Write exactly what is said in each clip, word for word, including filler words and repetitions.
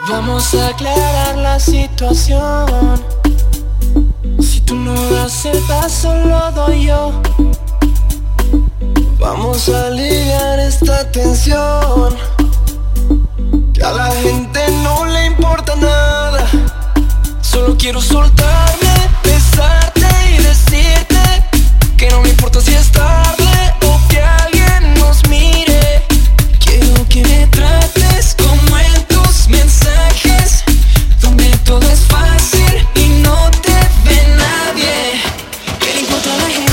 Vamos a aclarar la situación. Si tú no das el paso, lo doy yo. Vamos a aliviar esta tensión, que a la gente no le importa nada. Solo quiero soltarme, besarte y decirte que no me importa si es tarde o que alguien nos mire. Quiero que me trates como en tus mensajes, donde todo es fácil y no te ve nadie. ¿Qué le importa a la gente?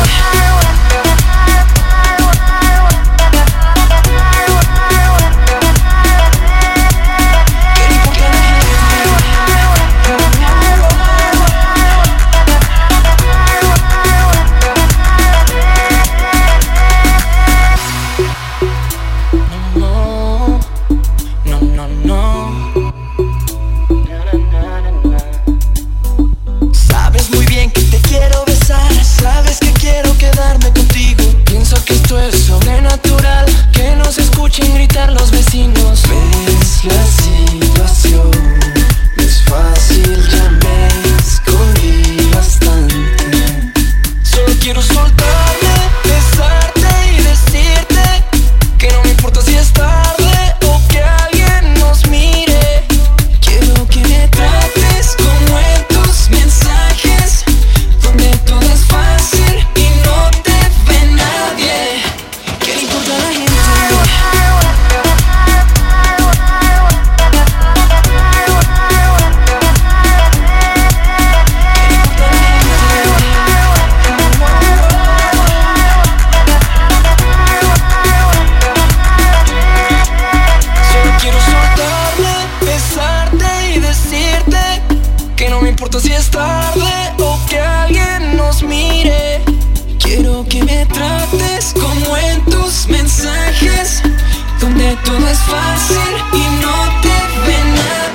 No me importa si es tarde o que alguien nos mire. Quiero que me trates como en tus mensajes, donde todo es fácil y no te ve nada.